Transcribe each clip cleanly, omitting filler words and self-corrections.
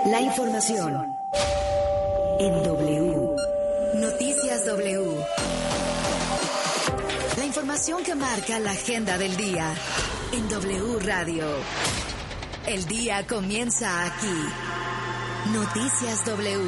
La información en W. Noticias W. La información que marca la agenda del día en W Radio. El día comienza aquí. Noticias W.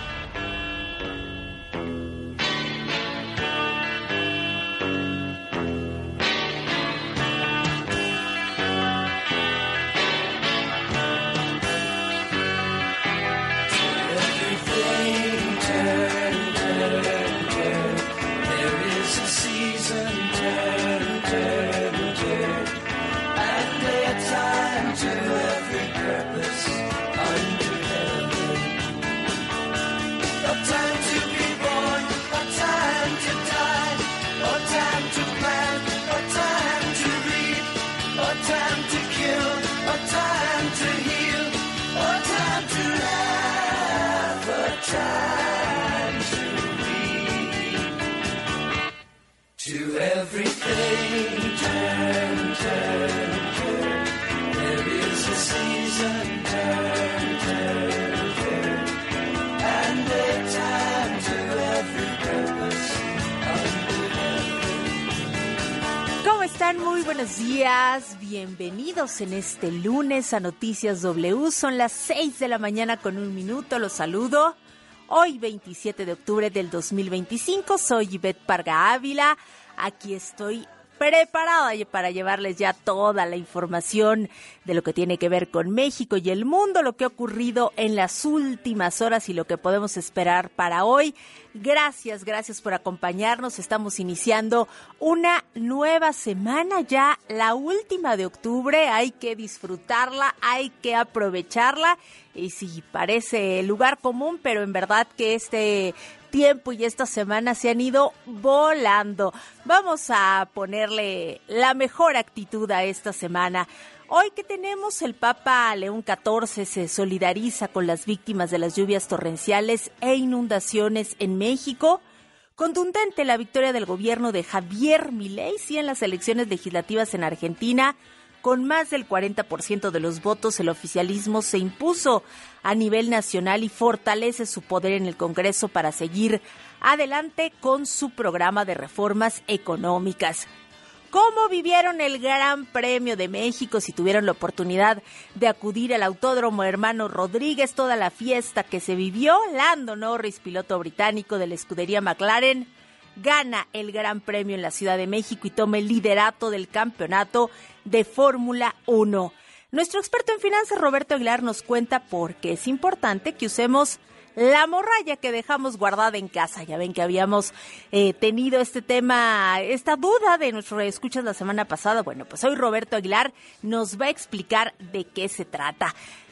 Muy buenos días, bienvenidos en este lunes a Noticias W. Son las 6 de la mañana con 1 minuto, los saludo. Hoy 27 de octubre del 2025, soy Ivette Parga Ávila. Aquí estoy preparada para llevarles ya toda la información de lo que tiene que ver con México y el mundo, lo que ha ocurrido en las últimas horas y lo que podemos esperar para hoy. Gracias por acompañarnos. Estamos iniciando una nueva semana, ya la última de octubre. Hay que disfrutarla, hay que aprovecharla. Y sí, parece lugar común, pero en verdad que este tiempo y esta semana se han ido volando. Vamos a ponerle la mejor actitud a esta semana. Hoy que tenemos, el Papa León XIV se solidariza con las víctimas de las lluvias torrenciales e inundaciones en México. Contundente la victoria del gobierno de Javier Milei, sí, en las elecciones legislativas en Argentina. Con más del 40% de los votos, el oficialismo se impuso a nivel nacional y fortalece su poder en el Congreso para seguir adelante con su programa de reformas económicas. ¿Cómo vivieron el Gran Premio de México? Si tuvieron la oportunidad de acudir al Autódromo Hermano Rodríguez, toda la fiesta que se vivió, Lando Norris, piloto británico de la escudería McLaren, gana el Gran Premio en la Ciudad de México y toma el liderato del campeonato de Fórmula 1. Nuestro experto en finanzas, Roberto Aguilar, nos cuenta por qué es importante que usemos la morralla que dejamos guardada en casa. Ya ven que habíamos tenido este tema, esta duda de nuestros escuchas la semana pasada. Bueno, pues hoy Roberto Aguilar nos va a explicar de qué se trata.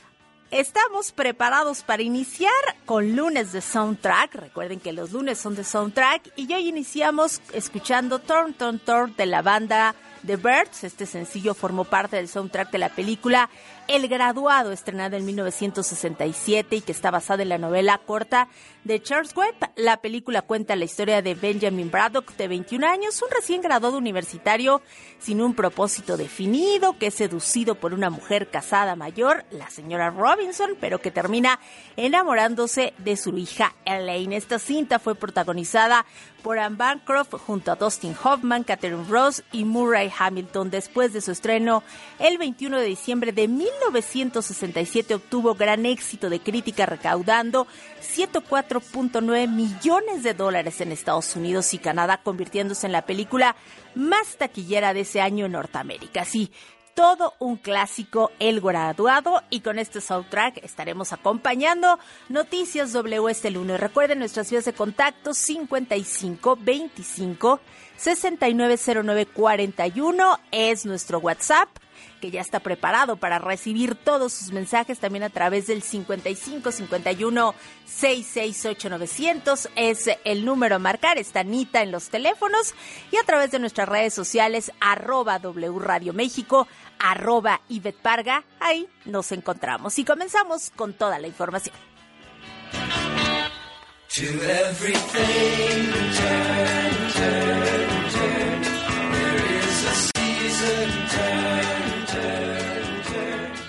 Estamos preparados para iniciar con lunes de Soundtrack. Recuerden que los lunes son de Soundtrack y hoy iniciamos escuchando Turn, Turn, Turn de la banda The Birds. Este sencillo formó parte del soundtrack de la película El Graduado, estrenada en 1967 y que está basada en la novela corta de Charles Webb. La película cuenta la historia de Benjamin Braddock, de 21 años, un recién graduado universitario sin un propósito definido, que es seducido por una mujer casada mayor, la señora Robinson, pero que termina enamorándose de su hija Elaine. Esta cinta fue protagonizada por Anne Bancroft junto a Dustin Hoffman, Catherine Ross y Murray Hamilton. Después de su estreno el 21 de diciembre de 1967 obtuvo gran éxito de crítica, recaudando $104.9 millones en Estados Unidos y Canadá, convirtiéndose en la película más taquillera de ese año en Norteamérica. Sí, todo un clásico, El Graduado, y con este soundtrack estaremos acompañando Noticias W este lunes. Recuerden nuestras vías de contacto: 55 25 6909 41 es nuestro WhatsApp, que ya está preparado para recibir todos sus mensajes, también a través del 55 51 668 900 es el número a marcar. Está Anita en los teléfonos, y a través de nuestras redes sociales, @W Radio México, @Ivette Parga, ahí nos encontramos y comenzamos con toda la información. To everything, turn, turn, turn. There is a season, turn, turn, turn.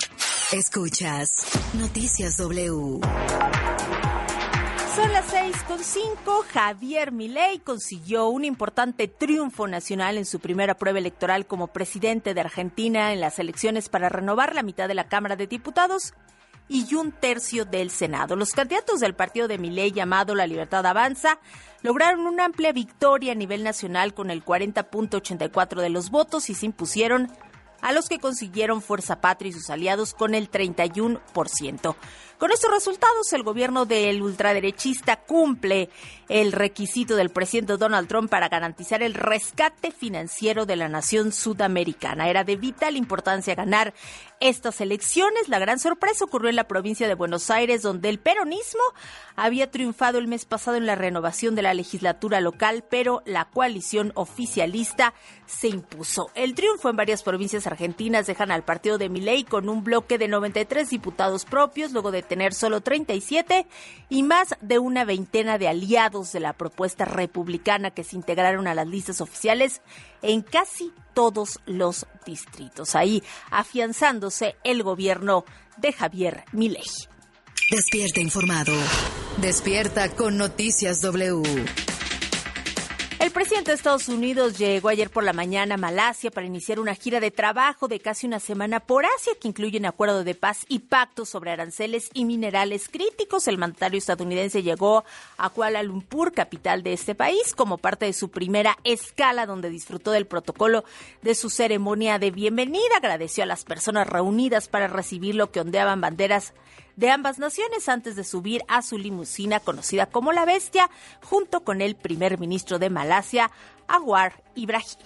Escuchas Noticias W. Son las 6:05. Javier Milei consiguió un importante triunfo nacional en su primera prueba electoral como presidente de Argentina en las elecciones para renovar la mitad de la Cámara de Diputados y un tercio del Senado. Los candidatos del partido de Milei, llamado La Libertad Avanza, lograron una amplia victoria a nivel nacional con el 40.84% de los votos y se impusieron a los que consiguieron Fuerza Patria y sus aliados con el 31%. Con estos resultados, el gobierno del ultraderechista cumple el requisito del presidente Donald Trump para garantizar el rescate financiero de la nación sudamericana. Era de vital importancia ganar estas elecciones. La gran sorpresa ocurrió en la provincia de Buenos Aires, donde el peronismo había triunfado el mes pasado en la renovación de la legislatura local, pero la coalición oficialista se impuso. El triunfo en varias provincias argentinas dejan al partido de Milei con un bloque de 93 diputados propios, luego de tener solo 37 y más de una veintena de aliados de la propuesta republicana que se integraron a las listas oficiales en casi todos los distritos. Ahí afianzándose el gobierno de Javier Milei. Despierta informado. Despierta con Noticias W. El presidente de Estados Unidos llegó ayer por la mañana a Malasia para iniciar una gira de trabajo de casi una semana por Asia que incluye un acuerdo de paz y pactos sobre aranceles y minerales críticos. El mandatario estadounidense llegó a Kuala Lumpur, capital de este país, como parte de su primera escala, donde disfrutó del protocolo de su ceremonia de bienvenida. Agradeció a las personas reunidas para recibir lo que ondeaban banderas de ambas naciones antes de subir a su limusina conocida como La Bestia, junto con el primer ministro de Malasia, Anwar Ibrahim.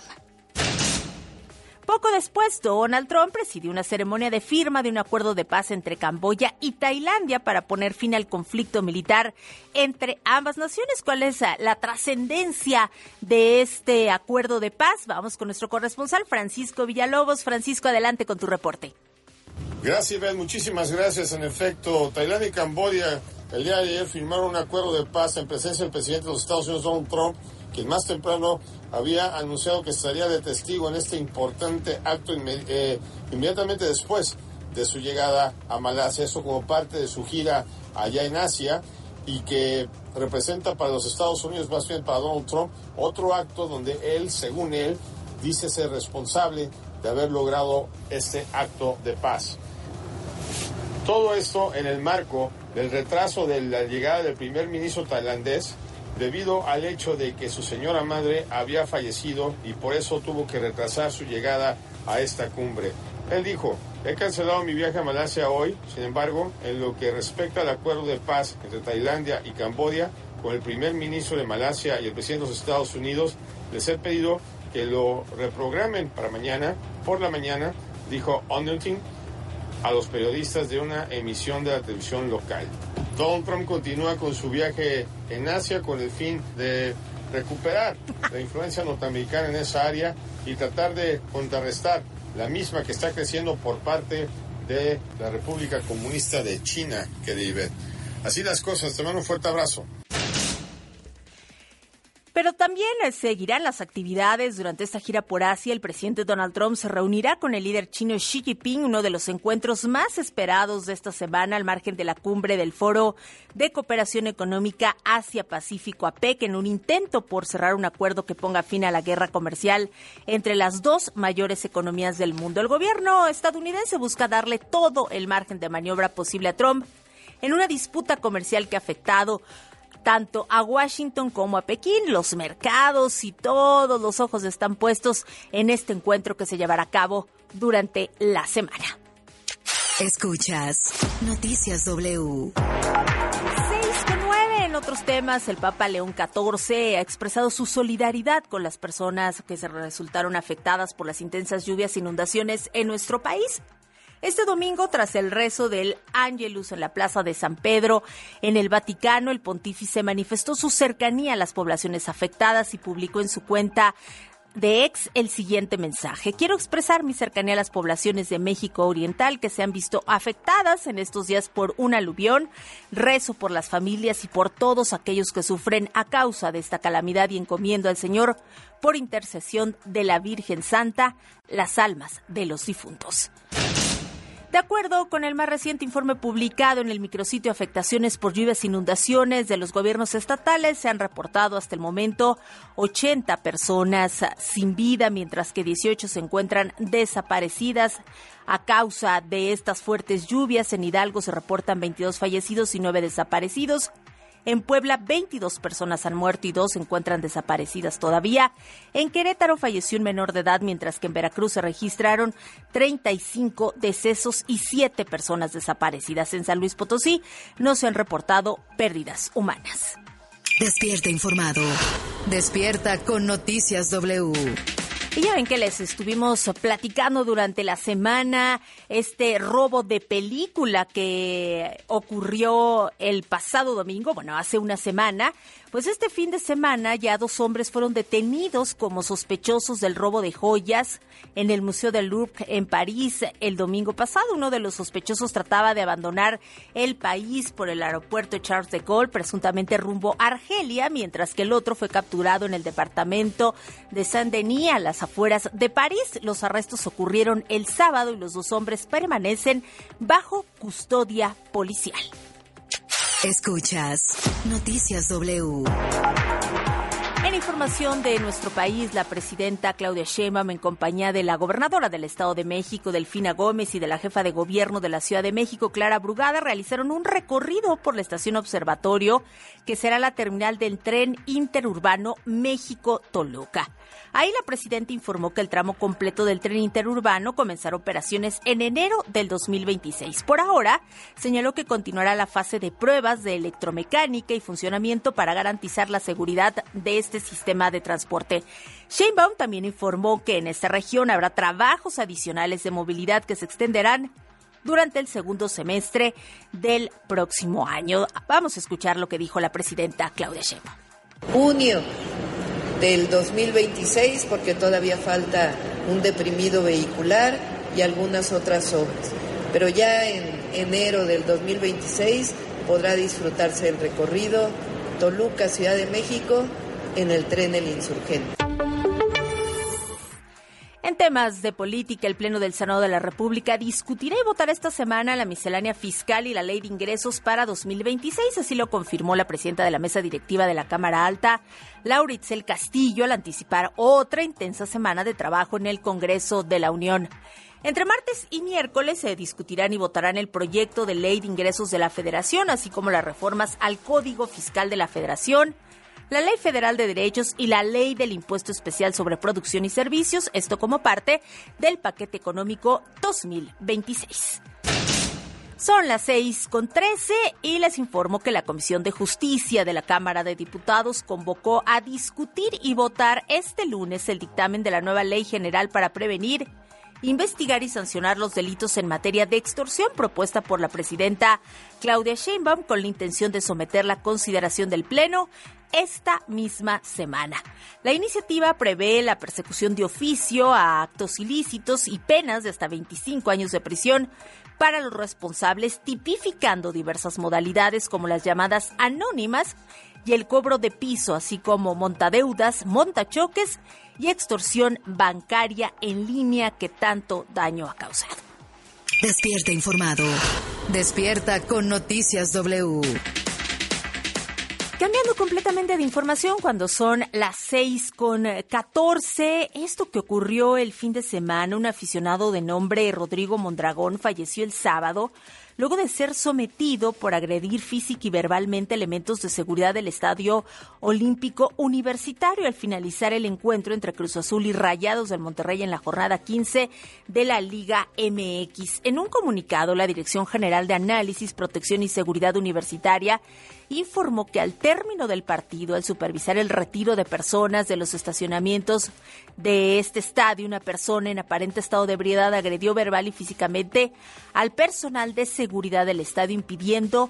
Poco después, Donald Trump presidió una ceremonia de firma de un acuerdo de paz entre Camboya y Tailandia para poner fin al conflicto militar entre ambas naciones. ¿Cuál es la trascendencia de este acuerdo de paz? Vamos con nuestro corresponsal, Francisco Villalobos. Francisco, adelante con tu reporte. Gracias, Iván. Muchísimas gracias. En efecto, Tailandia y Camboya el día de ayer firmaron un acuerdo de paz en presencia del presidente de los Estados Unidos, Donald Trump, quien más temprano había anunciado que estaría de testigo en este importante acto inmediatamente después de su llegada a Malasia, eso como parte de su gira allá en Asia, y que representa para los Estados Unidos, más bien para Donald Trump, otro acto donde él, según él, dice ser responsable de haber logrado este acto de paz. Todo esto en el marco del retraso de la llegada del primer ministro tailandés debido al hecho de que su señora madre había fallecido y por eso tuvo que retrasar su llegada a esta cumbre. Él dijo: he cancelado mi viaje a Malasia hoy, sin embargo, en lo que respecta al acuerdo de paz entre Tailandia y Camboya, con el primer ministro de Malasia y el presidente de los Estados Unidos, les he pedido que lo reprogramen para mañana, por la mañana, dijo Underting a los periodistas de una emisión de la televisión local. Donald Trump continúa con su viaje en Asia con el fin de recuperar la influencia norteamericana en esa área y tratar de contrarrestar la misma que está creciendo por parte de la República Comunista de China, querida Ivette. Así las cosas. Te mando un fuerte abrazo. Pero también seguirán las actividades durante esta gira por Asia. El presidente Donald Trump se reunirá con el líder chino Xi Jinping, uno de los encuentros más esperados de esta semana al margen de la cumbre del Foro de Cooperación Económica Asia-Pacífico APEC, en un intento por cerrar un acuerdo que ponga fin a la guerra comercial entre las dos mayores economías del mundo. El gobierno estadounidense busca darle todo el margen de maniobra posible a Trump en una disputa comercial que ha afectado tanto a Washington como a Pekín. Los mercados y todos los ojos están puestos en este encuentro que se llevará a cabo durante la semana. Escuchas Noticias W. 6:09. En otros temas, el Papa León XIV ha expresado su solidaridad con las personas que se resultaron afectadas por las intensas lluvias e inundaciones en nuestro país. Este domingo, tras el rezo del Ángelus en la Plaza de San Pedro, en el Vaticano, el pontífice manifestó su cercanía a las poblaciones afectadas y publicó en su cuenta de X el siguiente mensaje: quiero expresar mi cercanía a las poblaciones de México Oriental que se han visto afectadas en estos días por un aluvión. Rezo por las familias y por todos aquellos que sufren a causa de esta calamidad y encomiendo al Señor, por intercesión de la Virgen Santa, las almas de los difuntos. De acuerdo con el más reciente informe publicado en el micrositio Afectaciones por lluvias e inundaciones de los gobiernos estatales, se han reportado hasta el momento 80 personas sin vida, mientras que 18 se encuentran desaparecidas a causa de estas fuertes lluvias. En Hidalgo se reportan 22 fallecidos y 9 desaparecidos. En Puebla, 22 personas han muerto y 2 se encuentran desaparecidas todavía. En Querétaro falleció un menor de edad, mientras que en Veracruz se registraron 35 decesos y 7 personas desaparecidas. En San Luis Potosí no se han reportado pérdidas humanas. Despierta informado. Despierta con Noticias W. Y ya ven que les estuvimos platicando durante la semana este robo de película que ocurrió el pasado domingo, bueno, hace una semana. Pues este fin de semana ya 2 hombres fueron detenidos como sospechosos del robo de joyas en el Museo del Louvre en París el domingo pasado. Uno de los sospechosos trataba de abandonar el país por el aeropuerto Charles de Gaulle, presuntamente rumbo a Argelia, mientras que el otro fue capturado en el departamento de Saint-Denis, a las afueras de París. Los arrestos ocurrieron el sábado y los 2 hombres permanecen bajo custodia policial. Escuchas Noticias W. En información de nuestro país, la presidenta Claudia Sheinbaum, en compañía de la gobernadora del Estado de México, Delfina Gómez, y de la jefa de gobierno de la Ciudad de México, Clara Brugada, realizaron un recorrido por la estación Observatorio, que será la terminal del tren interurbano México-Toluca. Ahí la presidenta informó que el tramo completo del tren interurbano comenzará operaciones en enero del 2026. Por ahora, señaló que continuará la fase de pruebas de electromecánica y funcionamiento para garantizar la seguridad de este sistema de transporte. Sheinbaum también informó que en esta región habrá trabajos adicionales de movilidad que se extenderán durante el segundo semestre del próximo año. Vamos a escuchar lo que dijo la presidenta Claudia Sheinbaum. Junio del 2026, porque todavía falta un deprimido vehicular y algunas otras obras. Pero ya en enero del 2026 podrá disfrutarse el recorrido Toluca, Ciudad de México, en el tren El Insurgente. En temas de política, el Pleno del Senado de la República discutirá y votará esta semana la miscelánea fiscal y la ley de ingresos para 2026. Así lo confirmó la presidenta de la mesa directiva de la Cámara Alta, Laura Itzel Castillo, al anticipar otra intensa semana de trabajo en el Congreso de la Unión. Entre martes y miércoles se discutirán y votarán el proyecto de ley de ingresos de la Federación, así como las reformas al Código Fiscal de la Federación, la Ley Federal de Derechos y la Ley del Impuesto Especial sobre Producción y Servicios, esto como parte del paquete económico 2026. Son las 6:13 y les informo que la Comisión de Justicia de la Cámara de Diputados convocó a discutir y votar este lunes el dictamen de la nueva Ley General para prevenir, investigar y sancionar los delitos en materia de extorsión, propuesta por la presidenta Claudia Sheinbaum, con la intención de someterla a consideración del Pleno esta misma semana. La iniciativa prevé la persecución de oficio a actos ilícitos y penas de hasta 25 años de prisión para los responsables, tipificando diversas modalidades como las llamadas anónimas y el cobro de piso, así como montadeudas, montachoques y extorsión bancaria en línea que tanto daño ha causado. Despierta informado. Despierta con Noticias W. Cambiando completamente de información, cuando son las 6:14, esto que ocurrió el fin de semana, un aficionado de nombre Rodrigo Mondragón falleció el sábado luego de ser sometido por agredir física y verbalmente elementos de seguridad del Estadio Olímpico Universitario al finalizar el encuentro entre Cruz Azul y Rayados del Monterrey en la jornada 15 de la Liga MX. En un comunicado, la Dirección General de Análisis, Protección y Seguridad Universitaria informó que al término del partido, al supervisar el retiro de personas de los estacionamientos de este estadio, una persona en aparente estado de ebriedad agredió verbal y físicamente al personal de seguridad del estadio, impidiendo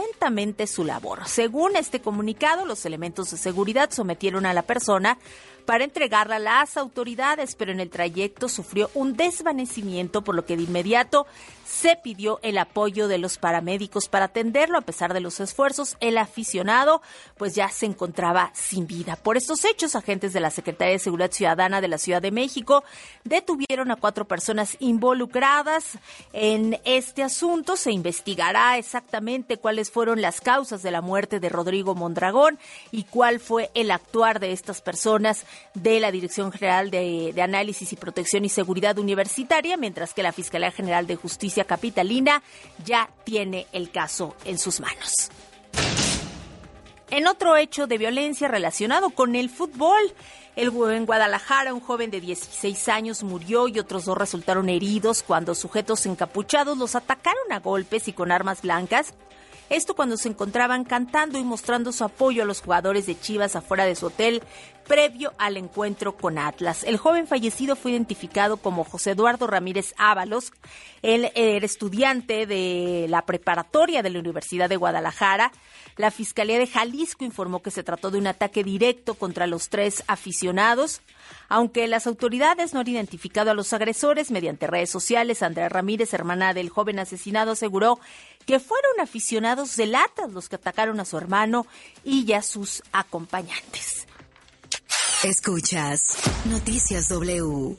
violentamente su labor. Según este comunicado, los elementos de seguridad sometieron a la persona para entregarla a las autoridades, pero en el trayecto sufrió un desvanecimiento, por lo que de inmediato se pidió el apoyo de los paramédicos para atenderlo. A pesar de los esfuerzos, el aficionado pues ya se encontraba sin vida. Por estos hechos, agentes de la Secretaría de Seguridad Ciudadana de la Ciudad de México detuvieron a 4 personas involucradas en este asunto. Se investigará exactamente cuáles fueron las causas de la muerte de Rodrigo Mondragón y cuál fue el actuar de estas personas de la Dirección General de Análisis y Protección y Seguridad Universitaria, mientras que la Fiscalía General de Justicia Capitalina ya tiene el caso en sus manos. En otro hecho de violencia relacionado con el fútbol, en Guadalajara, un joven de 16 años murió y otros 2 resultaron heridos cuando sujetos encapuchados los atacaron a golpes y con armas blancas. Esto cuando se encontraban cantando y mostrando su apoyo a los jugadores de Chivas afuera de su hotel previo al encuentro con Atlas. El joven fallecido fue identificado como José Eduardo Ramírez Ábalos. Él era estudiante de la preparatoria de la Universidad de Guadalajara. La Fiscalía de Jalisco informó que se trató de un ataque directo contra los 3 aficionados. Aunque las autoridades no han identificado a los agresores, mediante redes sociales, Andrea Ramírez, hermana del joven asesinado, aseguró que fueron aficionados del Atlas los que atacaron a su hermano y a sus acompañantes. Escuchas Noticias W.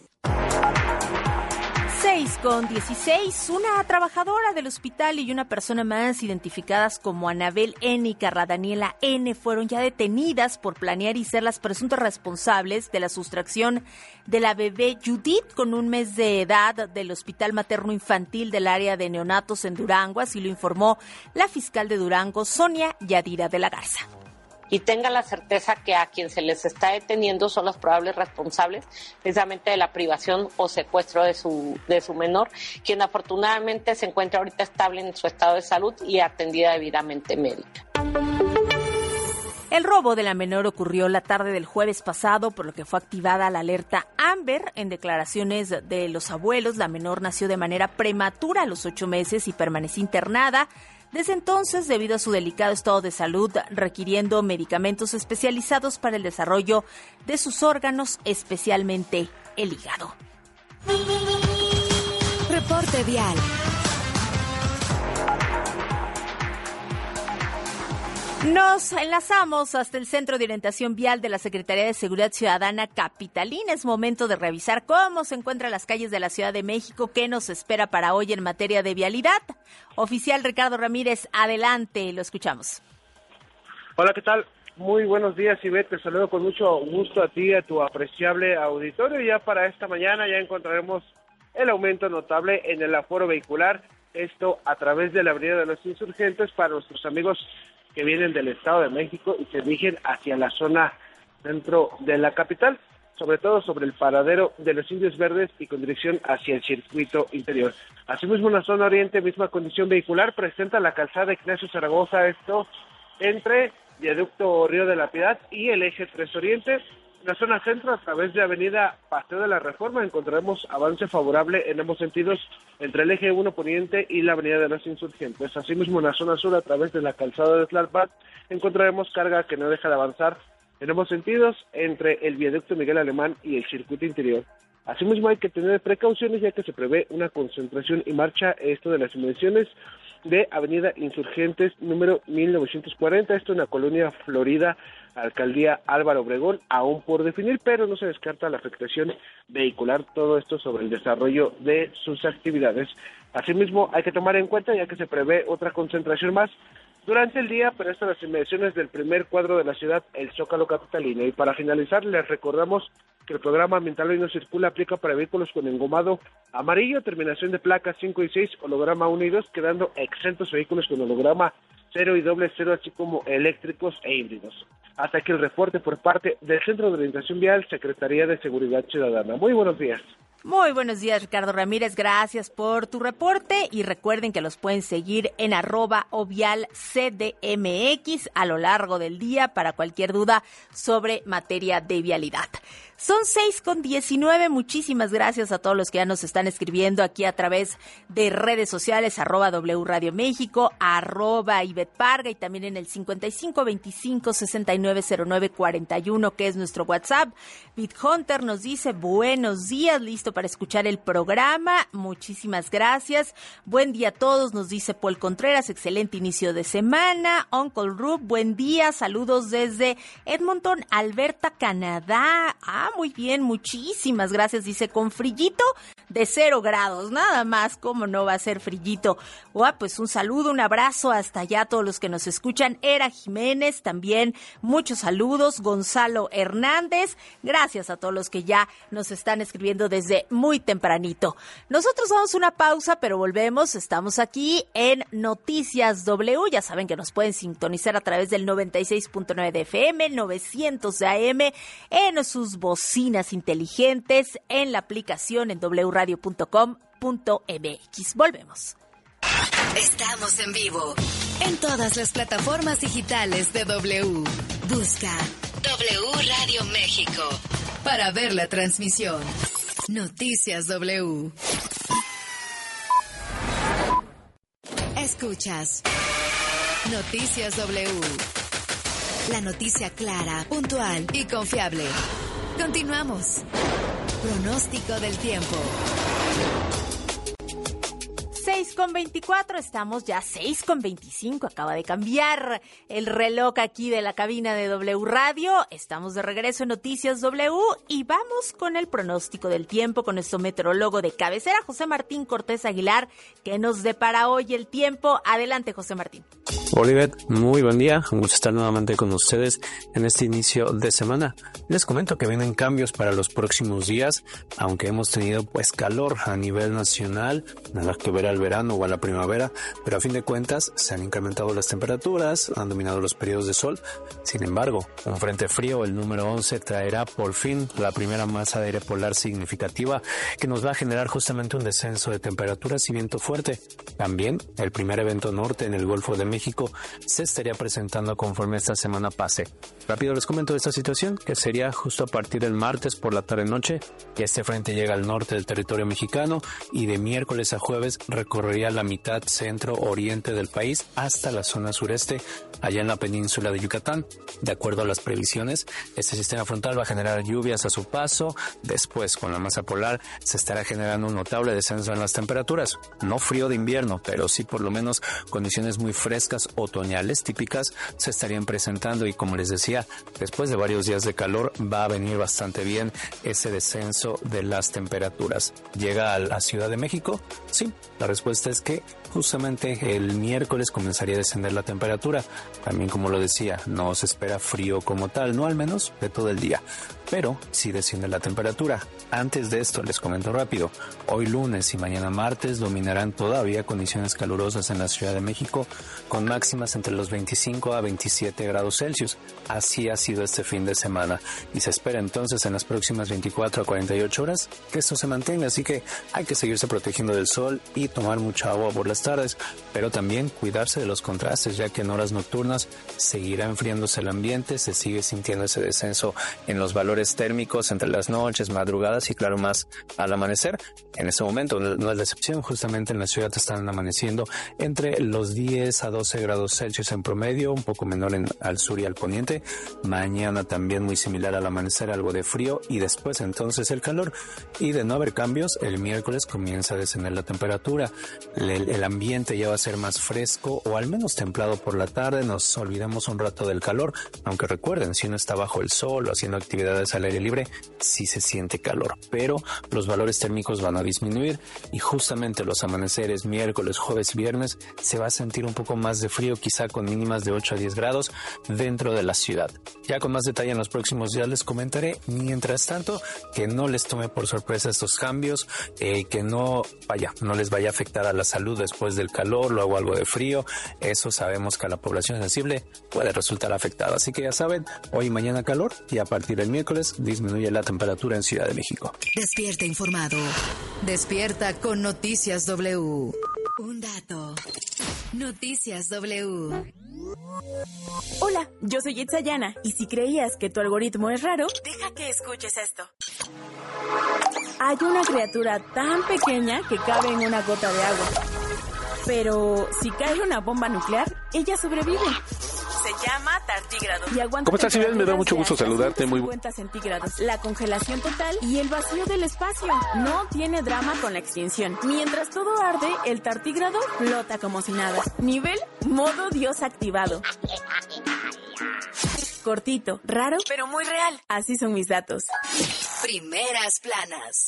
6:16, una trabajadora del hospital y una persona más identificadas como Anabel N. y Carla Daniela N. fueron ya detenidas por planear y ser las presuntas responsables de la sustracción de la bebé Judith con 1 mes de edad del Hospital Materno Infantil del área de neonatos en Durango, así lo informó la fiscal de Durango, Sonia Yadira de la Garza. Y tengan la certeza que a quien se les está deteniendo son los probables responsables precisamente de la privación o secuestro de su menor, quien afortunadamente se encuentra ahorita estable en su estado de salud y atendida debidamente médica. El robo de la menor ocurrió la tarde del jueves pasado, por lo que fue activada la alerta Amber. En declaraciones de los abuelos, la menor nació de manera prematura a los 8 meses y permaneció internada desde entonces debido a su delicado estado de salud, requiriendo medicamentos especializados para el desarrollo de sus órganos, especialmente el hígado. Reporte vial. Nos enlazamos hasta el Centro de Orientación Vial de la Secretaría de Seguridad Ciudadana Capitalina. Es momento de revisar cómo se encuentran las calles de la Ciudad de México, qué nos espera para hoy en materia de vialidad. Oficial Ricardo Ramírez, adelante, lo escuchamos. Hola, ¿qué tal? Muy buenos días, Ivette. Te saludo con mucho gusto a ti y a tu apreciable auditorio. Ya para esta mañana ya encontraremos el aumento notable en el aforo vehicular. Esto a través de la Avenida de los Insurgentes para nuestros amigos que vienen del Estado de México y se dirigen hacia la zona centro de la capital, sobre todo sobre el paradero de los Indios Verdes y con dirección hacia el circuito interior. Asimismo, en la zona oriente, misma condición vehicular, presenta la calzada Ignacio Zaragoza, esto entre Viaducto Río de la Piedad y el eje 3 Oriente. En la zona centro, a través de Avenida Paseo de la Reforma, encontraremos avance favorable en ambos sentidos entre el eje 1 Poniente y la Avenida de los Insurgentes. Asimismo, en la zona sur, a través de la calzada de Tlalpan, encontraremos carga que no deja de avanzar en ambos sentidos entre el Viaducto Miguel Alemán y el circuito interior. Asimismo, hay que tener precauciones ya que se prevé una concentración y marcha esto de las inmediaciones de Avenida Insurgentes número 1940, esto en la colonia Florida, Alcaldía Álvaro Obregón, aún por definir, pero no se descarta la afectación vehicular, todo esto sobre el desarrollo de sus actividades. Asimismo, hay que tomar en cuenta ya que se prevé otra concentración más durante el día, pero esto en las inmediaciones del primer cuadro de la ciudad, el Zócalo capitalino. Y para finalizar, les recordamos que el programa Ambiental Hoy No Circula aplica para vehículos con engomado amarillo, terminación de placas 5 y 6, holograma 1 y 2, quedando exentos vehículos con holograma 0 y doble 0, así como eléctricos e híbridos. Hasta aquí el reporte por parte del Centro de Orientación Vial, Secretaría de Seguridad Ciudadana. Muy buenos días. Muy buenos días, Ricardo Ramírez. Gracias por tu reporte y recuerden que los pueden seguir en @ovialcdmx a lo largo del día para cualquier duda sobre materia de vialidad. Son 6:19. Muchísimas gracias a todos los que ya nos están escribiendo aquí a través de redes sociales, @W Radio México, @Ivette Parga, y también en el 5525-690941, que es nuestro WhatsApp. Bit Hunter nos dice: buenos días, listo para escuchar el programa. Muchísimas gracias. Buen día a todos, nos dice Paul Contreras. Excelente inicio de semana. Uncle Rube, buen día. Saludos desde Edmonton, Alberta, Canadá. Muy bien, muchísimas gracias. Dice: con frillito de 0 grados, nada más. ¿Cómo no va a ser frillito? Pues un saludo, un abrazo hasta allá a todos los que nos escuchan. Era Jiménez, también muchos saludos. Gonzalo Hernández, gracias a todos los que ya nos están escribiendo desde muy tempranito. Nosotros damos una pausa, pero volvemos. Estamos aquí en Noticias W. Ya saben que nos pueden sintonizar a través del 96.9 de FM, 900 de AM, en sus bocinas inteligentes, en la aplicación en wradio.com.mx. Volvemos. Estamos en vivo en todas las plataformas digitales de W. Busca W Radio México para ver la transmisión. Noticias W. Escuchas Noticias W. La noticia clara, puntual y confiable. Continuamos. Pronóstico del tiempo. 6:24, estamos ya 6:25, acaba de cambiar el reloj aquí de la cabina de W Radio. Estamos de regreso en Noticias W y vamos con el pronóstico del tiempo con nuestro meteorólogo de cabecera, José Martín Cortés Aguilar, que nos depara hoy el tiempo. Adelante, José Martín. Olivet, muy buen día, un gusto estar nuevamente con ustedes en este inicio de semana. Les comento que vienen cambios para los próximos días, aunque hemos tenido calor a nivel nacional, nada que ver al verano o a la primavera, pero a fin de cuentas se han incrementado las temperaturas, han dominado los periodos de sol. Sin embargo, un frente frío, el número 11, traerá por fin la primera masa de aire polar significativa que nos va a generar justamente un descenso de temperaturas y viento fuerte. También el primer evento norte en el Golfo de México se estaría presentando conforme esta semana pase. Rápido les comento de esta situación, que sería justo a partir del martes por la tarde-noche, que este frente llega al norte del territorio mexicano y de miércoles a jueves recorrería la mitad centro-oriente del país hasta la zona sureste, allá en la península de Yucatán. De acuerdo a las previsiones, este sistema frontal va a generar lluvias a su paso. Después, con la masa polar, se estará generando un notable descenso en las temperaturas. No frío de invierno, pero sí por lo menos condiciones muy frescas otoñales típicas se estarían presentando, y como les decía, después de varios días de calor va a venir bastante bien ese descenso de las temperaturas. ¿Llega a la Ciudad de México? Sí, la respuesta es que justamente el miércoles comenzaría a descender la temperatura. También, como lo decía, no se espera frío como tal, no al menos de todo el día, pero sí desciende la temperatura. Antes de esto les comento rápido, hoy lunes y mañana martes dominarán todavía condiciones calurosas en la Ciudad de México, con máximas entre los 25 a 27 grados Celsius. Así ha sido este fin de semana y se espera entonces en las próximas 24 a 48 horas que esto se mantenga, así que hay que seguirse protegiendo del sol y tomar mucha agua por las tardes, pero también cuidarse de los contrastes, ya que en horas nocturnas seguirá enfriándose el ambiente, se sigue sintiendo ese descenso en los valores térmicos entre las noches, madrugadas y claro, más al amanecer. En este momento no es la excepción, justamente en la ciudad están amaneciendo entre los 10 a 12 grados Celsius en promedio, un poco menor al sur y al poniente. Mañana también muy similar al amanecer, algo de frío y después entonces el calor. Y de no haber cambios, el miércoles comienza a descender la temperatura. El ambiente ya va a ser más fresco o al menos templado por la tarde. Nos olvidamos un rato del calor, aunque recuerden, si uno está bajo el sol o haciendo actividades al aire libre, sí se siente calor, pero los valores térmicos van a disminuir y justamente los amaneceres miércoles, jueves y viernes se va a sentir un poco más de frío, quizá con mínimas de 8 a 10 grados dentro de la ciudad. Ya con más detalle en los próximos días les comentaré. Mientras tanto, que no les tome por sorpresa estos cambios, que no les vaya a afectar a la salud después del calor, luego algo de frío. Eso sabemos que a la población sensible puede resultar afectada. Así que ya saben, hoy y mañana calor y a partir del miércoles disminuye la temperatura en Ciudad de México. Despierta informado. Despierta con Noticias W. Un dato. Noticias W. Hola, yo soy Itzayana, y si creías que tu algoritmo es raro, deja que escuches esto. Hay una criatura tan pequeña que cabe en una gota de agua. Pero si cae una bomba nuclear, ella sobrevive. Se llama tartígrado y aguanta. ¿Cómo estás, Silvia? Me da mucho gusto saludarte. 50 centígrados. La congelación total y el vacío del espacio. No tiene drama con la extinción. Mientras todo arde, el tartígrado flota como si nada. Nivel modo Dios activado. Cortito, raro, pero muy real. Así son mis datos. Primeras planas.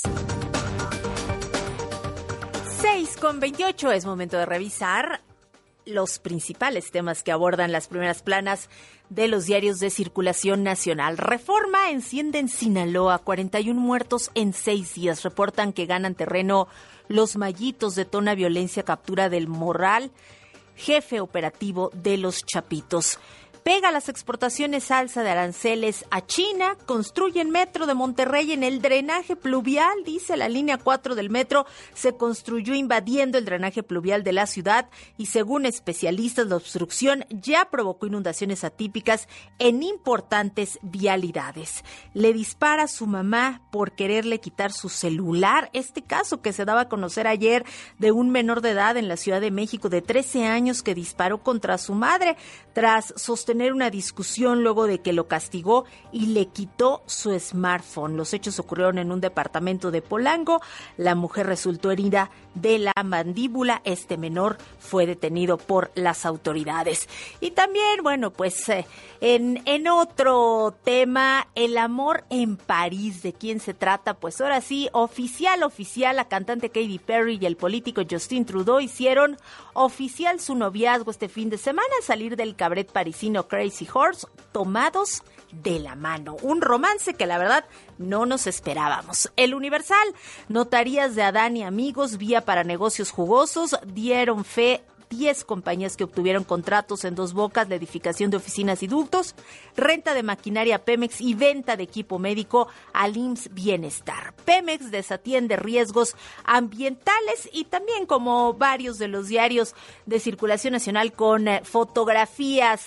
6:28 es momento de revisar los principales temas que abordan las primeras planas de los diarios de circulación nacional. Reforma enciende en Sinaloa, 41 muertos en 6 días. Reportan que ganan terreno los Mayitos, detona violencia, captura del Morral, jefe operativo de los Chapitos. Pega las exportaciones alza de aranceles a China, construyen metro de Monterrey en el drenaje pluvial, dice la línea 4 del metro, se construyó invadiendo el drenaje pluvial de la ciudad y según especialistas la obstrucción ya provocó inundaciones atípicas en importantes vialidades. Le dispara a su mamá por quererle quitar su celular, este caso que se daba a conocer ayer de un menor de edad en la Ciudad de México de 13 años que disparó contra su madre tras sostener una discusión luego de que lo castigó y le quitó su smartphone. Los hechos ocurrieron en un departamento de Polanco. La mujer resultó herida de la mandíbula. Este menor fue detenido por las autoridades. Y también, bueno, pues en otro tema, el amor en París. ¿De quién se trata? Pues ahora sí, oficial, la cantante Katy Perry y el político Justin Trudeau hicieron oficial su noviazgo este fin de semana, salir del cabaret parisino Crazy Horse, tomados de la mano. Un romance que la verdad no nos esperábamos. El Universal, notarías de Adán y amigos, vía para negocios jugosos, dieron fe 10 compañías que obtuvieron contratos en Dos Bocas, la edificación de oficinas y ductos, renta de maquinaria Pemex y venta de equipo médico al IMSS Bienestar. Pemex desatiende riesgos ambientales y también, como varios de los diarios de circulación nacional, con fotografías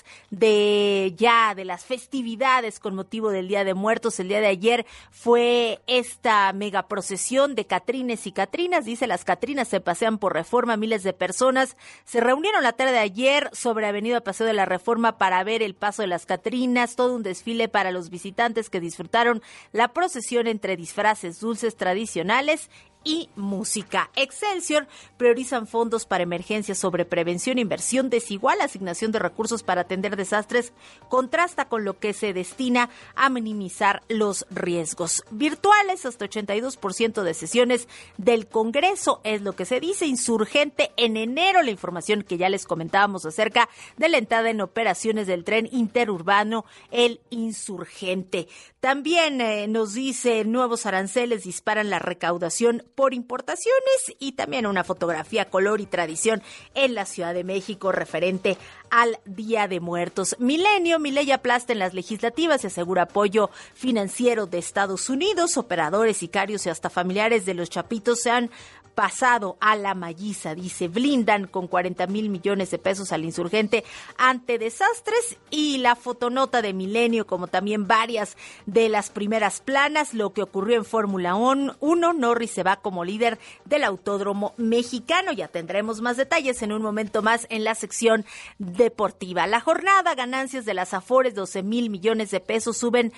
de las festividades con motivo del Día de Muertos. El día de ayer fue esta megaprocesión de Catrines y Catrinas. Dice, las Catrinas se pasean por Reforma, miles de personas se reunieron la tarde de ayer sobre Avenida Paseo de la Reforma para ver el paso de las Catrinas, todo un desfile para los visitantes que disfrutaron la procesión entre disfraces dulces tradicionales y música. Excelsior, priorizan fondos para emergencias sobre prevención, inversión desigual, asignación de recursos para atender desastres, contrasta con lo que se destina a minimizar los riesgos. Virtuales, hasta 82% de sesiones del Congreso, es lo que se dice. Insurgente en enero, la información que ya les comentábamos acerca de la entrada en operaciones del tren interurbano, el Insurgente. También nos dice, nuevos aranceles disparan la recaudación por importaciones, y también una fotografía color y tradición en la Ciudad de México referente al Día de Muertos. Milenio, Milei aplasta en las legislativas y asegura apoyo financiero de Estados Unidos. Operadores, sicarios y hasta familiares de los Chapitos se han pasado a la malliza, dice. Blindan con 40,000 millones de pesos al Insurgente ante desastres. Y la fotonota de Milenio, como también varias de las primeras planas, lo que ocurrió en Fórmula 1, Norris se va como líder del Autódromo Mexicano. Ya tendremos más detalles en un momento más en la sección deportiva. La jornada, ganancias de las Afores, 12,000 millones de pesos, suben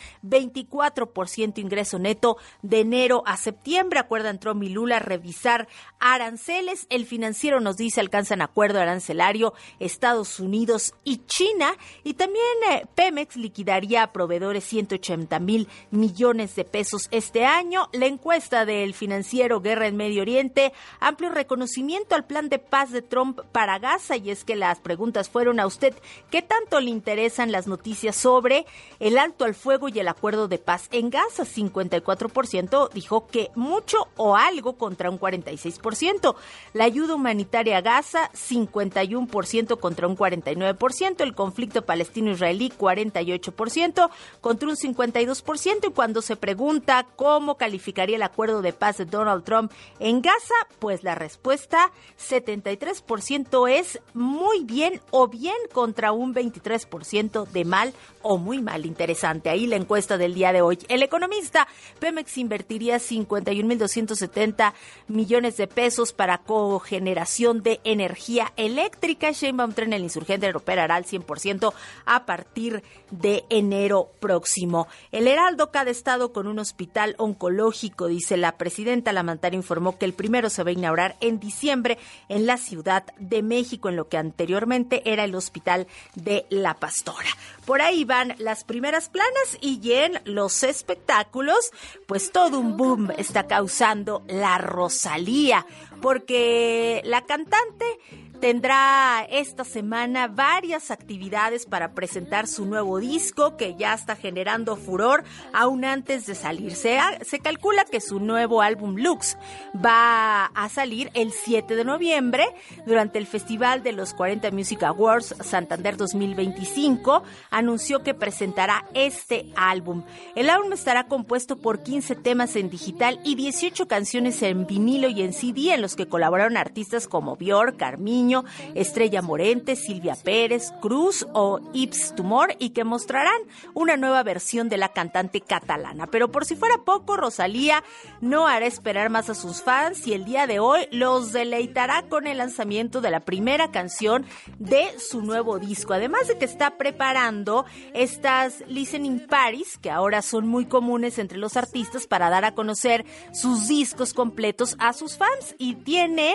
24% ingreso neto de enero a septiembre. Acuerdan Trump y Lula revisar aranceles. El Financiero nos dice, alcanzan acuerdo arancelario Estados Unidos y China. Y también Pemex liquidaría a proveedores 180,000 millones de pesos este año. La encuesta del Financiero, guerra en Medio Oriente, amplio reconocimiento al plan de paz de Trump para Gaza. Y es que las preguntas fueron: a usted, ¿qué tanto le interesan las noticias sobre el alto al fuego y el acuerdo de paz en Gaza? 54% dijo que mucho o algo, contra un 45% 46%. La ayuda humanitaria a Gaza, 51% contra un 49%. El conflicto palestino-israelí, 48% contra un 52%. Y cuando se pregunta cómo calificaría el acuerdo de paz de Donald Trump en Gaza, pues la respuesta, 73% es muy bien o bien contra un 23% de mal o muy mal. Interesante ahí la encuesta del día de hoy. El Economista, Pemex invertiría 51,270 millones de pesos para cogeneración de energía eléctrica. Sheinbaum Tren El Insurgente operará al 100% a partir de enero próximo. El Heraldo, cada estado con un hospital oncológico, dice la presidenta. La mandataria informó que el primero se va a inaugurar en diciembre en la Ciudad de México, en lo que anteriormente era el Hospital de La Pastora. Por ahí van las primeras planas, y en los espectáculos, pues todo un boom está causando la Rosalía, porque la cantante tendrá esta semana varias actividades para presentar su nuevo disco, que ya está generando furor aún antes de salir. Se calcula que su nuevo álbum Lux va a salir el 7 de noviembre durante el Festival de los 40 Music Awards Santander 2025. Anunció que presentará este álbum. El álbum estará compuesto por 15 temas en digital y 18 canciones en vinilo y en CD, en los que colaboraron artistas como Björk, Carmiño, Estrella Morente, Silvia Pérez, Cruz o Yves Tumor, y que mostrarán una nueva versión de la cantante catalana. Pero por si fuera poco, Rosalía no hará esperar más a sus fans, y el día de hoy los deleitará con el lanzamiento de la primera canción de su nuevo disco. Además de que está preparando estas listening parties, que ahora son muy comunes entre los artistas, para dar a conocer sus discos completos a sus fans, y tiene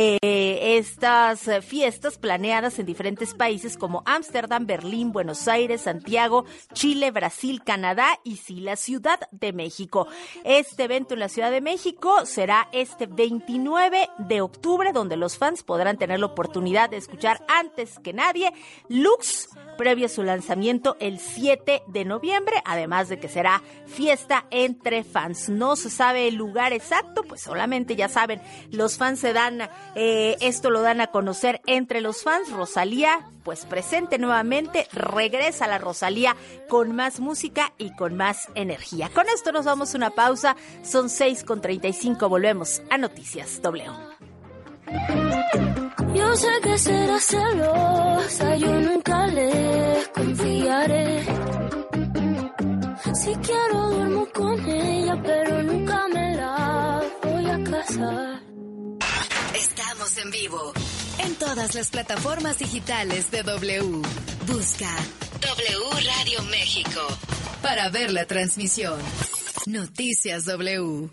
estas fiestas planeadas en diferentes países como Ámsterdam, Berlín, Buenos Aires, Santiago, Chile, Brasil, Canadá y sí, la Ciudad de México. Este evento en la Ciudad de México será este 29 de octubre, donde los fans podrán tener la oportunidad de escuchar antes que nadie Lux, previo a su lanzamiento el 7 de noviembre, además de que será fiesta entre fans. No se sabe el lugar exacto, pues solamente, ya saben, los fans se dan, esto lo dan a conocer entre los fans. Rosalía, pues presente nuevamente, regresa la Rosalía con más música y con más energía. Con esto nos vamos a una pausa, son 6:35, volvemos a Noticias W. Yo sé que será celosa, yo nunca le confiaré. Si quiero duermo con ella, pero nunca me la voy a casar. Estamos en vivo en todas las plataformas digitales de W. Busca W Radio México para ver la transmisión. Noticias W.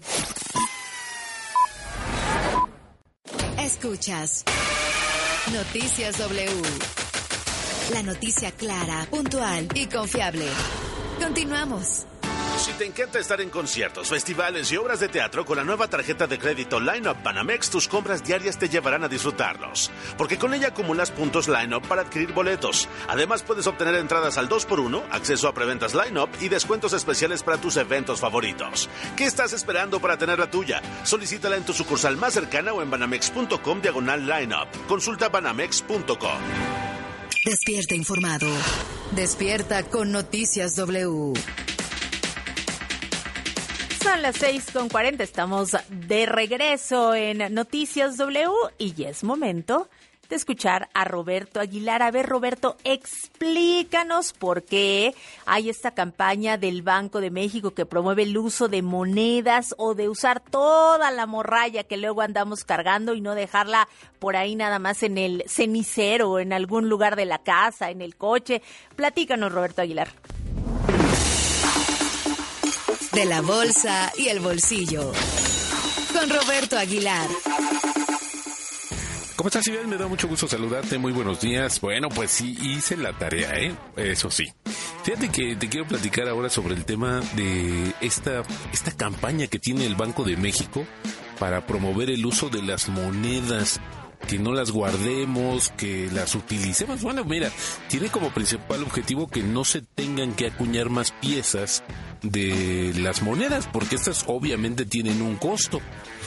Escuchas Noticias W. La noticia clara, puntual y confiable. Continuamos. Si te encanta estar en conciertos, festivales y obras de teatro, con la nueva tarjeta de crédito Line-Up Banamex, tus compras diarias te llevarán a disfrutarlos. Porque con ella acumulas puntos Line-Up para adquirir boletos. Además, puedes obtener entradas al 2x1, acceso a preventas Line-Up y descuentos especiales para tus eventos favoritos. ¿Qué estás esperando para tener la tuya? Solicítala en tu sucursal más cercana o en banamex.com/Line-Up. Consulta banamex.com. Despierta informado. Despierta con Noticias W. Son las 6:40, estamos de regreso en Noticias W y ya es momento de escuchar a Roberto Aguilar. A ver, Roberto, explícanos por qué hay esta campaña del Banco de México que promueve el uso de monedas o de usar toda la morralla que luego andamos cargando y no dejarla por ahí nada más en el cenicero o en algún lugar de la casa, en el coche. Platícanos, Roberto Aguilar. De la bolsa y el bolsillo. Con Roberto Aguilar. ¿Cómo estás, Iván? Me da mucho gusto saludarte. Muy buenos días. Bueno, pues sí, hice la tarea, ¿eh? Eso sí. Fíjate que te quiero platicar ahora sobre el tema de esta campaña que tiene el Banco de México para promover el uso de las monedas. Que no las guardemos, que las utilicemos. Bueno, mira, tiene como principal objetivo que no se tengan que acuñar más piezas de las monedas, porque estas obviamente tienen un costo.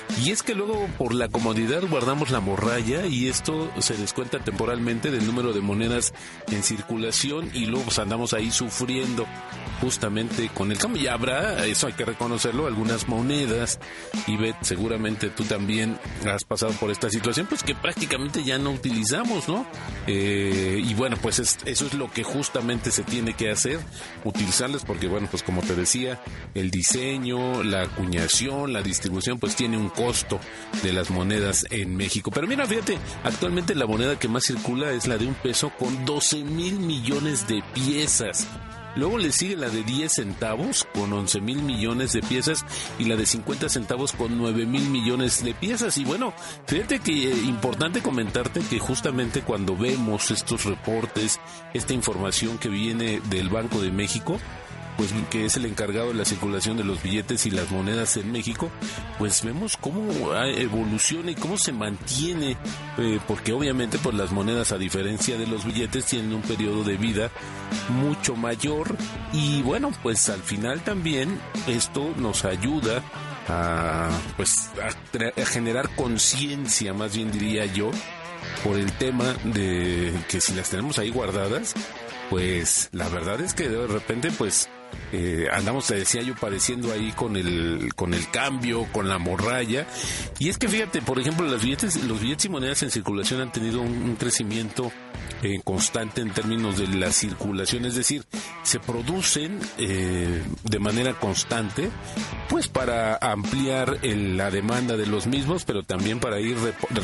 Y es que luego por la comodidad guardamos la morralla y esto se descuenta temporalmente del número de monedas en circulación y luego pues andamos ahí sufriendo justamente con el cambio. Y habrá, eso hay que reconocerlo, algunas monedas, y Bet, seguramente tú también has pasado por esta situación, pues que prácticamente ya no utilizamos, ¿no? Y bueno, pues eso es lo que justamente se tiene que hacer, utilizarlas, porque bueno, pues como te decía, el diseño, la acuñación, la distribución, pues tiene un costo de las monedas en México. Pero mira, fíjate, actualmente la moneda que más circula es la de $1 con 12,000 millones de piezas. Luego le sigue la de 10 centavos con 11,000 millones de piezas y la de 50 centavos con 9,000 millones de piezas. Y bueno, fíjate que importante comentarte que justamente cuando vemos estos reportes, esta información que viene del Banco de México, pues que es el encargado de la circulación de los billetes y las monedas en México, pues vemos cómo evoluciona y cómo se mantiene, porque obviamente pues las monedas, a diferencia de los billetes, tienen un periodo de vida mucho mayor y bueno, pues al final también esto nos ayuda a generar conciencia, más bien diría yo, por el tema de que si las tenemos ahí guardadas, pues la verdad es que de repente pues andamos, te decía yo, padeciendo ahí con el cambio, con la morralla. Y es que fíjate, por ejemplo, los billetes y monedas en circulación han tenido un crecimiento constante en términos de la circulación, es decir, se producen de manera constante, pues para ampliar la demanda de los mismos, pero también para ir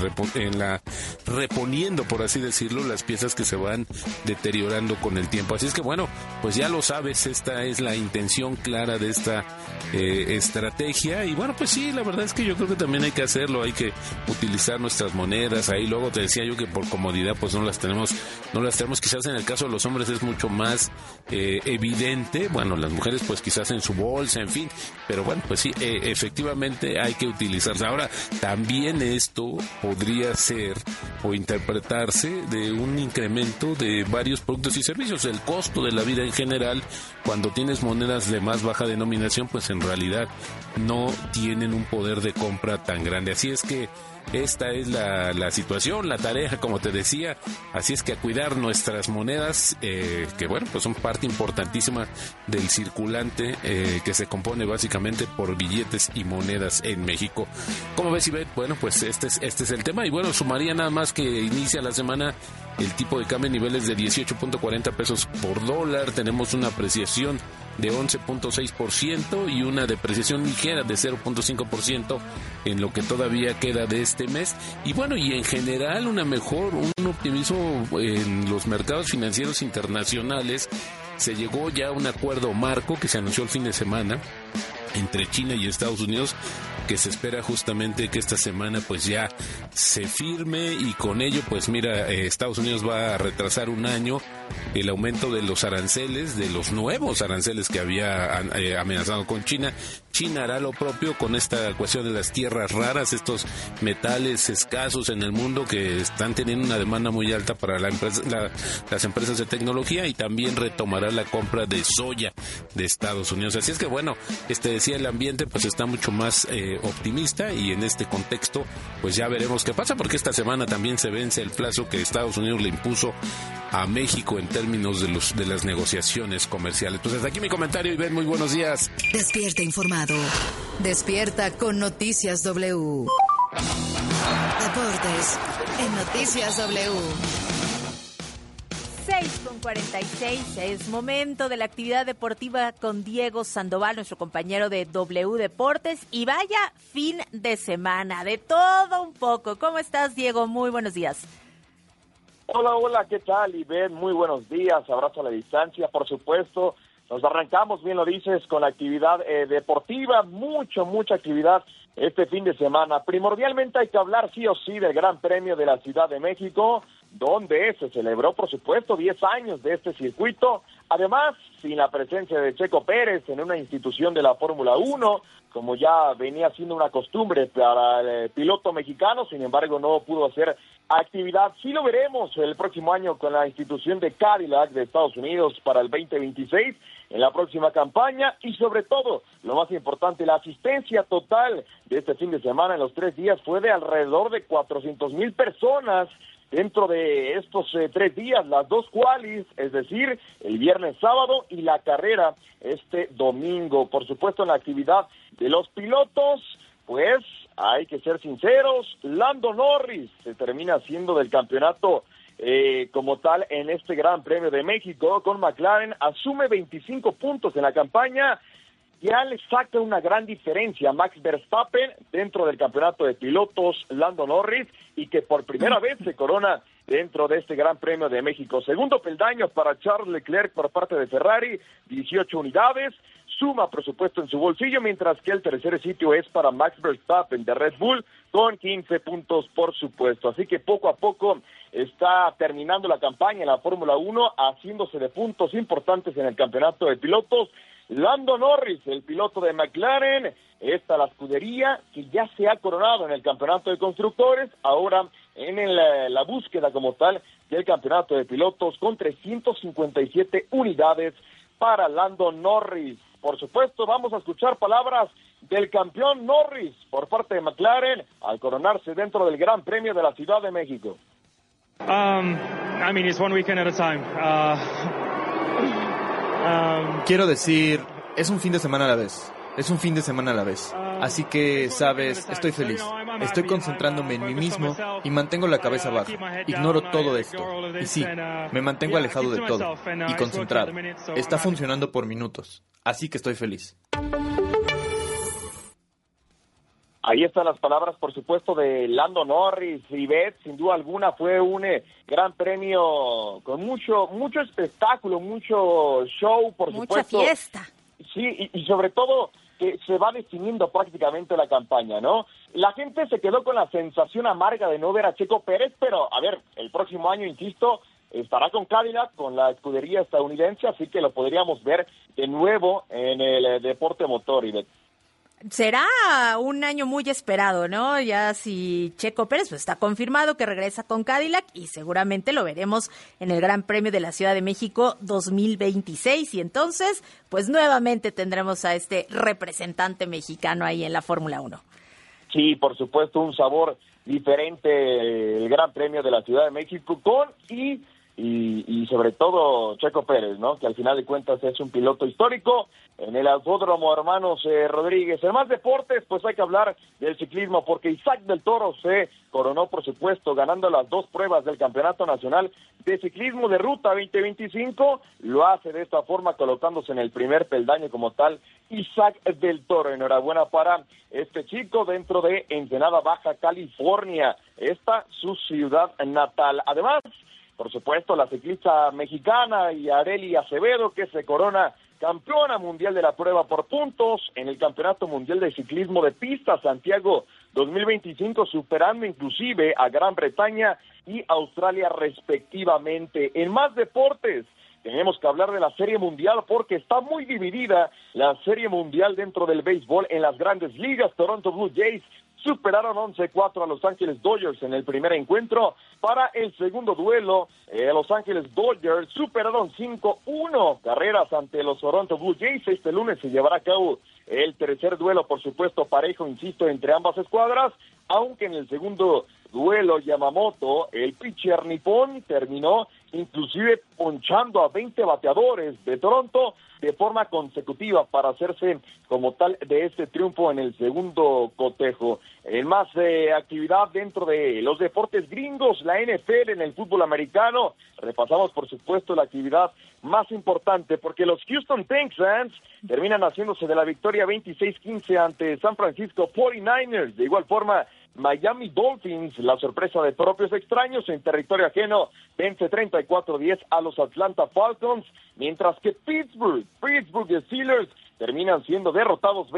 reponiendo, por así decirlo, las piezas que se van deteriorando con el tiempo. Así es que bueno, pues ya lo sabes, esta es la intención clara de esta estrategia. Y bueno, pues sí, la verdad es que yo creo que también hay que hacerlo, hay que utilizar nuestras monedas ahí. Luego te decía yo que por comodidad pues no las tenemos, quizás en el caso de los hombres es mucho más evidente, bueno, las mujeres pues quizás en su bolsa, en fin, pero bueno, pues sí, efectivamente hay que utilizarlas. Ahora, también esto podría ser o interpretarse de un incremento de varios productos y servicios. El costo de la vida en general, cuando tienes monedas de más baja denominación, pues en realidad no tienen un poder de compra tan grande. Así es que esta es la situación, la tarea, como te decía. Así es que a cuidar nuestras monedas, que bueno, pues son parte importantísima del circulante que se compone básicamente por billetes y monedas en México. ¿Cómo ves, Ivette? Bueno, pues este es el tema. Y bueno, sumaría nada más que inicia la semana el tipo de cambio en niveles de 18.40 pesos por dólar. Tenemos una apreciación de 11.6% y una depreciación ligera de 0.5% en lo que todavía queda de este mes. Y bueno, y en general un optimismo en los mercados financieros internacionales. Se llegó ya a un acuerdo marco que se anunció el fin de semana entre China y Estados Unidos, que se espera justamente que esta semana pues ya se firme, y con ello pues mira, Estados Unidos va a retrasar un año el aumento de los aranceles, de los nuevos aranceles que había amenazado con China. China hará lo propio con esta cuestión de las tierras raras, estos metales escasos en el mundo que están teniendo una demanda muy alta para las empresas de tecnología, y también retomará la compra de soya de Estados Unidos. Así es que bueno, decía, el ambiente pues está mucho más optimista, y en este contexto pues ya veremos qué pasa, porque esta semana también se vence el plazo que Estados Unidos le impuso a México en términos de las negociaciones comerciales. Pues hasta aquí mi comentario, Ivette, muy buenos días. Despierta informado. Despierta con Noticias W. Deportes en Noticias W. 6:46, es momento de la actividad deportiva con Diego Sandoval, nuestro compañero de W Deportes, y vaya fin de semana, de todo un poco. ¿Cómo estás, Diego? Muy buenos días. Hola, ¿qué tal, Ivette? Muy buenos días, abrazo a la distancia, por supuesto. Nos arrancamos, bien lo dices, con la actividad deportiva, mucha actividad este fin de semana. Primordialmente hay que hablar sí o sí del Gran Premio de la Ciudad de México, donde se celebró, por supuesto, 10 años de este circuito. Además, sin la presencia de Checo Pérez en una institución de la Fórmula 1, como ya venía siendo una costumbre para el piloto mexicano, sin embargo no pudo hacer actividad. Sí lo veremos el próximo año con la institución de Cadillac de Estados Unidos para el 2026 en la próxima campaña y sobre todo, lo más importante, la asistencia total de este fin de semana en los 3 días fue de alrededor de 400,000 personas dentro de estos 3 días, las 2 qualis, es decir, el viernes, sábado y la carrera este domingo. Por supuesto, en la actividad de los pilotos, pues hay que ser sinceros, Lando Norris se termina haciendo del campeonato como tal en este Gran Premio de México con McLaren, asume 25 puntos en la campaña, ya le saca una gran diferencia a Max Verstappen dentro del campeonato de pilotos, Lando Norris, y que por primera vez se corona dentro de este Gran Premio de México. Segundo peldaño para Charles Leclerc por parte de Ferrari, 18 unidades, suma por supuesto en su bolsillo, mientras que el tercer sitio es para Max Verstappen de Red Bull con 15 puntos por supuesto. Así que poco a poco está terminando la campaña en la Fórmula 1, haciéndose de puntos importantes en el campeonato de pilotos. Lando Norris, el piloto de McLaren, esta la escudería que ya se ha coronado en el campeonato de constructores, ahora en la búsqueda como tal del campeonato de pilotos con 357 unidades para Lando Norris. Por supuesto, vamos a escuchar palabras del campeón Norris por parte de McLaren al coronarse dentro del Gran Premio de la Ciudad de México. It's one weekend at a time. Quiero decir, es un fin de semana a la vez. Es un fin de semana a la vez. Así que, sabes, estoy feliz. Estoy concentrándome en mí mismo y mantengo la cabeza baja. Ignoro todo esto. Y sí, me mantengo alejado de todo y concentrado. Está funcionando por minutos. Así que estoy feliz. Ahí están las palabras, por supuesto, de Lando Norris. Y Beth, sin duda alguna, fue un gran premio con mucho espectáculo, mucho show, por supuesto. Mucha fiesta. Sí, y sobre todo que se va definiendo prácticamente la campaña, ¿no? La gente se quedó con la sensación amarga de no ver a Checo Pérez, pero, a ver, el próximo año, insisto, estará con Cadillac, con la escudería estadounidense, así que lo podríamos ver de nuevo en el deporte motor, Ivette. Será un año muy esperado, ¿no? Ya si Checo Pérez pues está confirmado que regresa con Cadillac y seguramente lo veremos en el Gran Premio de la Ciudad de México 2026 y entonces pues nuevamente tendremos a este representante mexicano ahí en la Fórmula 1. Sí, por supuesto, un sabor diferente el Gran Premio de la Ciudad de México con y sobre todo Checo Pérez, ¿no? Que al final de cuentas es un piloto histórico en el Autódromo Hermanos Rodríguez. En más deportes, pues hay que hablar del ciclismo porque Isaac del Toro se coronó, por supuesto, ganando las 2 pruebas del Campeonato Nacional de Ciclismo de Ruta 2025. Lo hace de esta forma, colocándose en el primer peldaño como tal. Isaac del Toro, enhorabuena para este chico dentro de Ensenada, Baja California, esta su ciudad natal. Además, por supuesto, la ciclista mexicana Yareli Acevedo, que se corona campeona mundial de la prueba por puntos en el Campeonato Mundial de Ciclismo de Pista Santiago 2025, superando inclusive a Gran Bretaña y Australia respectivamente. En más deportes, tenemos que hablar de la Serie Mundial porque está muy dividida la Serie Mundial dentro del béisbol en las grandes ligas. Toronto Blue Jays superaron 11-4 a Los Ángeles Dodgers en el primer encuentro. Para el segundo duelo, Los Ángeles Dodgers superaron 5-1 carreras ante los Toronto Blue Jays. Este lunes se llevará a cabo el tercer duelo, por supuesto, parejo, insisto, entre ambas escuadras, aunque en el segundo duelo Yamamoto, el pitcher nipón, terminó inclusive ponchando a 20 bateadores de Toronto de forma consecutiva para hacerse como tal de este triunfo en el segundo cotejo. En más actividad dentro de los deportes gringos, la NFL en el fútbol americano, repasamos por supuesto la actividad más importante porque los Houston Texans terminan haciéndose de la victoria 26-15 ante San Francisco 49ers. De igual forma, Miami Dolphins, la sorpresa de propios extraños en territorio ajeno, vence 34-10 a los Atlanta Falcons, mientras que Pittsburgh Steelers terminan siendo derrotados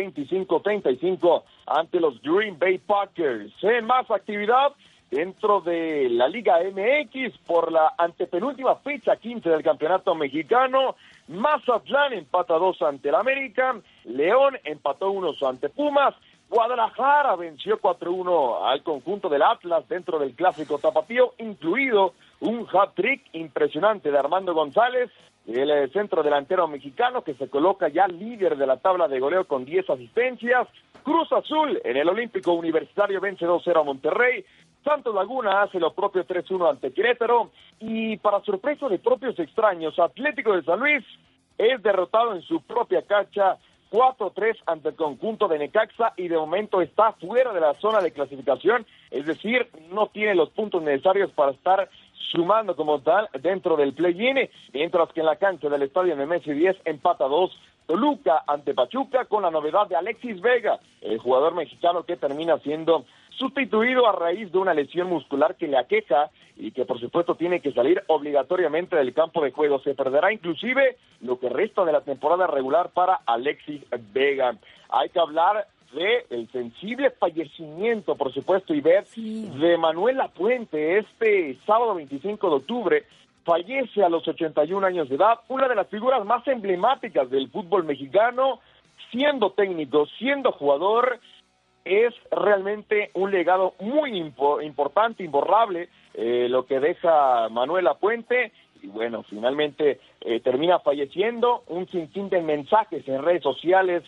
25-35 ante los Green Bay Packers. En más actividad dentro de la Liga MX por la antepenúltima fecha 15 del Campeonato Mexicano, Mazatlán empata 2 ante el América, León empató 1 ante Pumas, Guadalajara venció 4-1 al conjunto del Atlas dentro del clásico tapatío, incluido un hat-trick impresionante de Armando González, el centro delantero mexicano que se coloca ya líder de la tabla de goleo con 10 asistencias. Cruz Azul en el Olímpico Universitario vence 2-0 a Monterrey. Santos Laguna hace lo propio 3-1 ante Querétaro. Y para sorpresa de propios extraños, Atlético de San Luis es derrotado en su propia cancha 4-3 ante el conjunto de Necaxa y de momento está fuera de la zona de clasificación, es decir, no tiene los puntos necesarios para estar sumando como tal dentro del play-in, mientras que en la cancha del estadio Nemesio 10 empata 2 Toluca ante Pachuca con la novedad de Alexis Vega, el jugador mexicano que termina siendo sustituido a raíz de una lesión muscular que le aqueja y que por supuesto tiene que salir obligatoriamente del campo de juego. Se perderá inclusive lo que resta de la temporada regular para Alexis Vega. Hay que hablar de el sensible fallecimiento, por supuesto, de Manuel Lapuente. Este sábado 25 de octubre fallece a los 81 años de edad, una de las figuras más emblemáticas del fútbol mexicano, siendo técnico, siendo jugador. Es realmente un legado muy importante, imborrable, lo que deja Manuel Lapuente, y bueno, finalmente termina falleciendo. Un sinfín de mensajes en redes sociales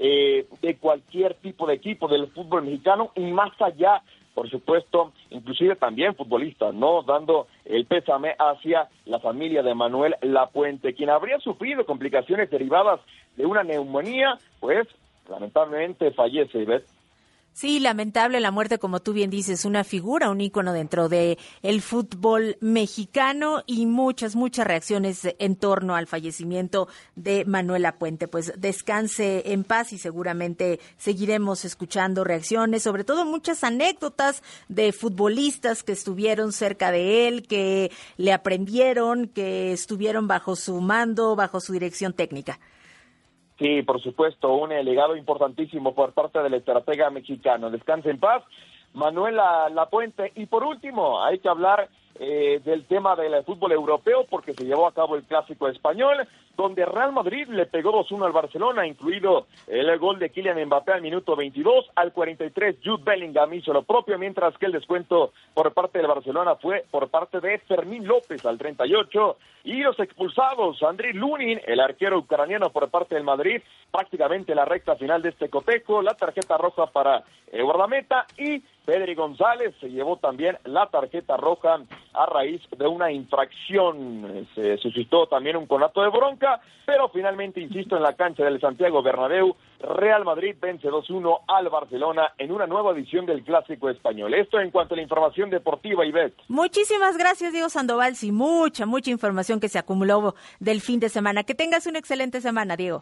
de cualquier tipo de equipo del fútbol mexicano, y más allá, por supuesto, inclusive también futbolistas, ¿no? Dando el pésame hacia la familia de Manuel Lapuente, quien habría sufrido complicaciones derivadas de una neumonía, pues lamentablemente fallece, Ivette. Sí, lamentable la muerte, como tú bien dices, una figura, un ícono dentro de el fútbol mexicano y muchas reacciones en torno al fallecimiento de Manuel Lapuente. Pues descanse en paz y seguramente seguiremos escuchando reacciones, sobre todo muchas anécdotas de futbolistas que estuvieron cerca de él, que le aprendieron, que estuvieron bajo su mando, bajo su dirección técnica. Sí, por supuesto, un legado importantísimo por parte del estratega mexicano. Descanse en paz, Manuel Lapuente. Y por último, hay que hablar del tema del fútbol europeo, porque se llevó a cabo el Clásico Español, donde Real Madrid le pegó 2-1 al Barcelona, incluido el gol de Kylian Mbappé al minuto 22, al 43 Jude Bellingham hizo lo propio, mientras que el descuento por parte del Barcelona fue por parte de Fermín López al 38, y los expulsados, Andriy Lunin, el arquero ucraniano por parte del Madrid, prácticamente la recta final de este cotejo, la tarjeta roja para el guardameta, y Pedri González se llevó también la tarjeta roja a raíz de una infracción. Se suscitó también un conato de bronca, pero finalmente, insisto, en la cancha del Santiago Bernabéu, Real Madrid vence 2-1 al Barcelona en una nueva edición del Clásico Español. Esto en cuanto a la información deportiva, Ivette. Muchísimas gracias, Diego Sandoval. Sí, mucha información que se acumuló del fin de semana. Que tengas una excelente semana, Diego.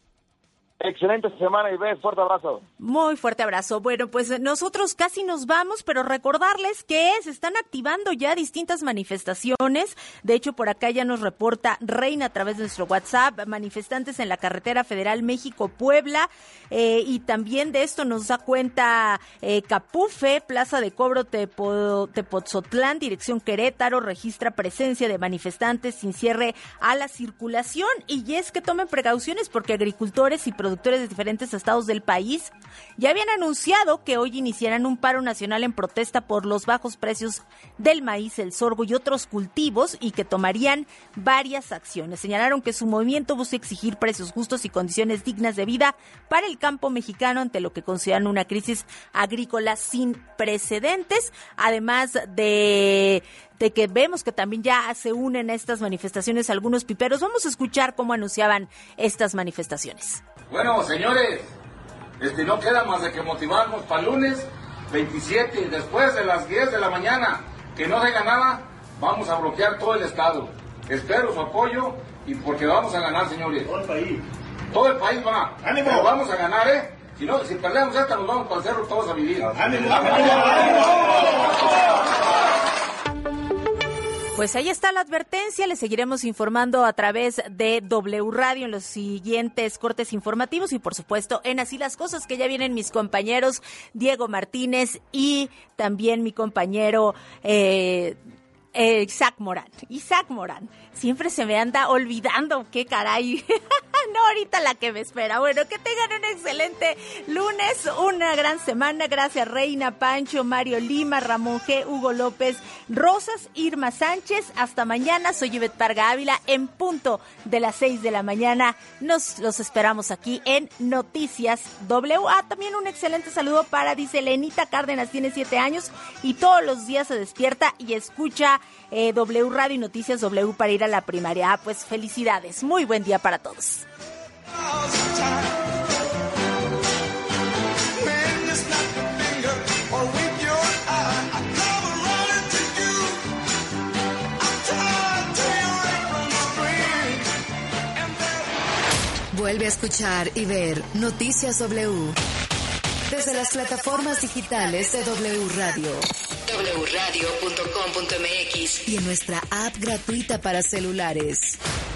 Excelente semana, Ivette, fuerte abrazo. Muy fuerte abrazo. Bueno, pues nosotros casi nos vamos, pero recordarles que se están activando ya distintas manifestaciones. De hecho, por acá ya nos reporta Reina a través de nuestro WhatsApp, manifestantes en la carretera federal México-Puebla, y también de esto nos da cuenta Capufe, Plaza de Cobro Tepotzotlán, dirección Querétaro, registra presencia de manifestantes sin cierre a la circulación, y es que tomen precauciones porque agricultores y productores de diferentes estados del país ya habían anunciado que hoy iniciarán un paro nacional en protesta por los bajos precios del maíz, el sorgo y otros cultivos, y que tomarían varias acciones. Señalaron que su movimiento busca exigir precios justos y condiciones dignas de vida para el campo mexicano ante lo que consideran una crisis agrícola sin precedentes, además de que vemos que también ya se unen a estas manifestaciones algunos piperos. Vamos a escuchar cómo anunciaban estas manifestaciones. Bueno, señores, no queda más de que motivarnos para el lunes 27, después de las 10 de la mañana. Que no diga nada, vamos a bloquear todo el estado. Espero su apoyo, y porque vamos a ganar, señores. Todo el país. Todo el país va. ¡Ánimo! Pero vamos a ganar, Si no, si perdemos esta, nos vamos para el cerro todos a vivir. ¡Ánimo! Pues ahí está la advertencia, les seguiremos informando a través de W Radio en los siguientes cortes informativos y por supuesto en Así las Cosas, que ya vienen mis compañeros Diego Martínez y también mi compañero Isaac Morán. Siempre se me anda olvidando, qué caray. no ahorita la que me espera. Bueno, que tengan un excelente lunes, una gran semana. Gracias Reina, Pancho, Mario Lima, Ramón G, Hugo López, Rosas, Irma Sánchez. Hasta mañana, soy Ivette Parga Ávila, en punto de las 6 de la mañana. Los esperamos aquí en Noticias W. También un excelente saludo para, dice Lenita Cárdenas, tiene 7 años y todos los días se despierta y escucha W Radio y Noticias W para ir a la primaria. Pues felicidades, muy buen día para todos. Vuelve a escuchar y ver Noticias W desde las plataformas digitales de W Radio, wradio.com.mx y en nuestra app gratuita para celulares.